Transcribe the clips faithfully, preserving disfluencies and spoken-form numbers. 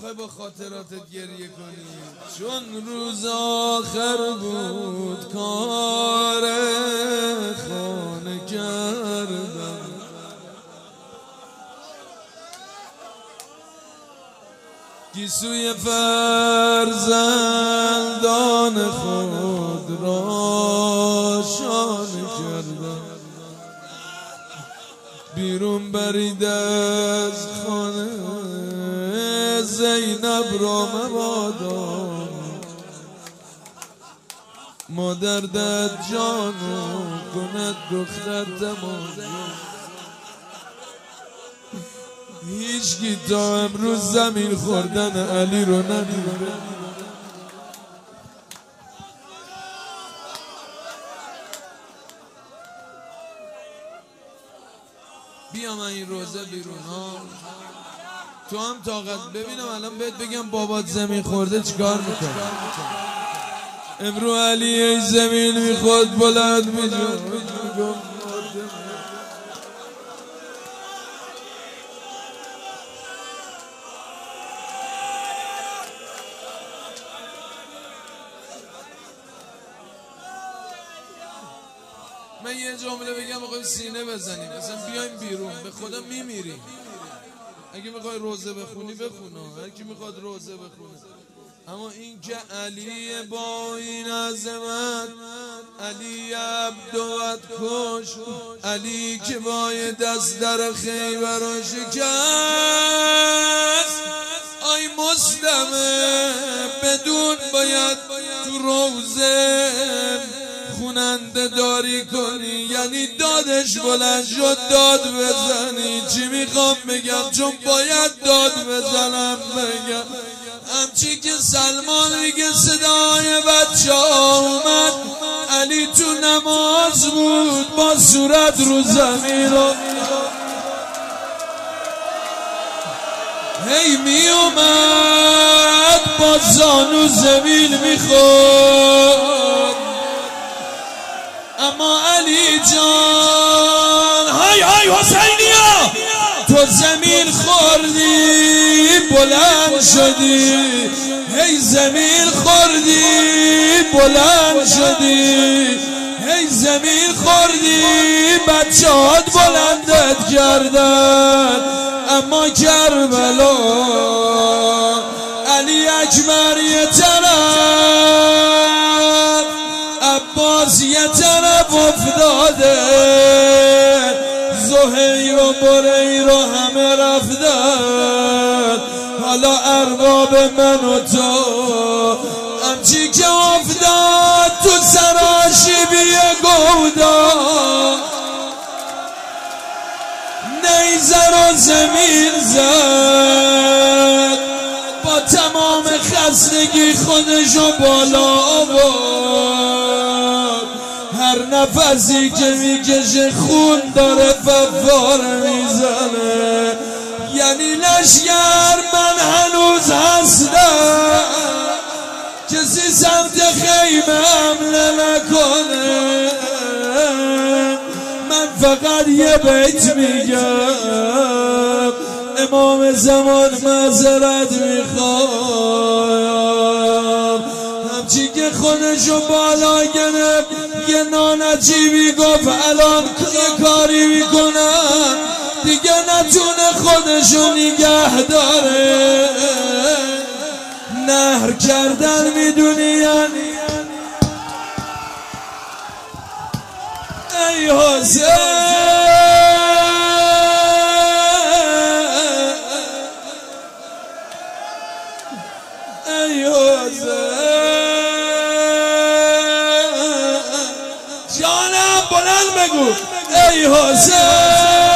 میخوای با خاطراتت گریه کنی؟ چون روز آخر بود کار خانه کردم، گیسوی فرزندان خود را شانه کردم، بیرون برید از خانه زینب را مبادا، مادر در جانو کند دختر تمام. هیچکی تا امروز زمین خوردن علی رو ندیده. بیا من این روزه بیرون ها، تو هم طاقت ببینم الان بهت بگم بابات زمین خورده چیکار میکنه. امرو علی ای زمین میخواد بلند میجا. من یه جمله بگم میخوایم سینه بزنیم، مثلا بیایم بیرون، به خدا میمیریم. اگه میخوای روزه بخونی بخونه، هر کی میخواد روزه بخونه. اما این که علی با این عظمت، علی عبدوت کش، علی که بای دست در خیبر و شکست، آی مسلمه بدون باید تو روزه خوننده داری کنی، یعنی دادش بلند شد داد بزنی. چی میخوام بگم؟ چون باید داد بزنم بگم. همچی که سلمان میگه صدای بچه اومد، علی تو نماز بود با صورت رو زمین رو هی می اومد با زانو زمین میخورد. اما علی جان های های حسینیا، تو زمین خوردی بلند شدی، هی زمین خوردی بلند شدی، هی زمین خوردی بچه هات بلندت کردن. اما کربلا علی اکبر یه طرف، عباس یه طرف افتاده، زهیر و بریر و همه رفتن. حالا ارباب من و تو همچی که افتاد تو سراشیبی گودا، نیزه رو زمین زد، با تمام خستگی خودشو بالا آورد. هر نفسی که میکشه خون داره فوار میزنه، یعنی لشگر من هنوز هستم، کسی سمت خیمه حمله نکنه. من فقط یه بیت میگم، امام زمان معذرت میخوام. همچی که خودشو بالا گرفت یه نانجیبی گفت الان یه کاری میکنم دیگه نتونه خودشو نگه داره. نهر کردن میدونی یعنی ای حسین، ای حسین جانم بلند بگو ای حسین.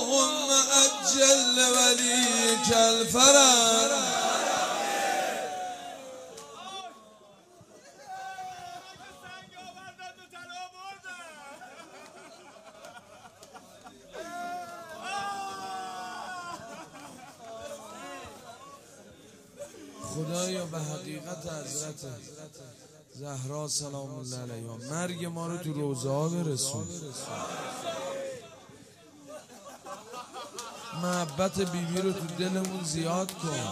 اللهم عجل وليك الفرج. خدایا به حقیقت حضرت زهرا سلام الله علیها مرگ ما رو تو روضه ها برسون. محبت بیبی رو تو دلمون زیاد کن.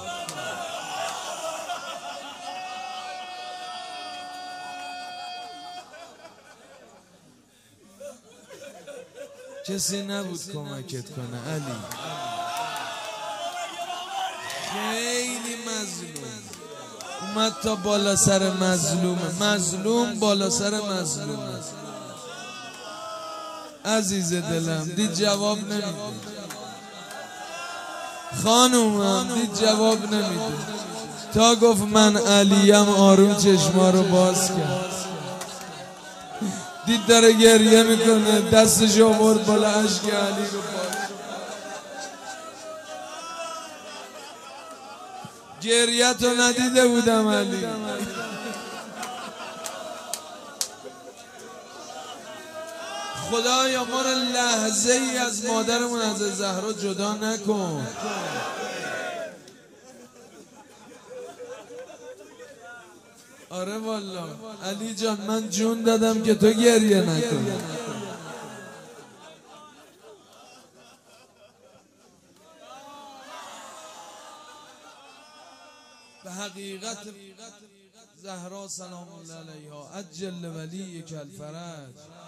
کسی نبود کمکت کنه علی، خیلی مظلوم اومد تا بالا سر مظلومه، مظلوم بالا سر مظلومه. عزیز دلم دید جواب نمیده، خانومم دید جواب نمیده، تا گفت من علیم آروم چشما رو باز کرد. دید داره گریه میکنه، دستش آورد بالا اشک علی رو باز. گریه تو ندیده بودم علی. خدایا ما رو لحظه ای از مادرمون از زهرا جدا نکن. آره والا علی جان من جون دادم که تو گریه نکنی. به حقیقت زهرا سلام الله علیها عجل ولیک الفرج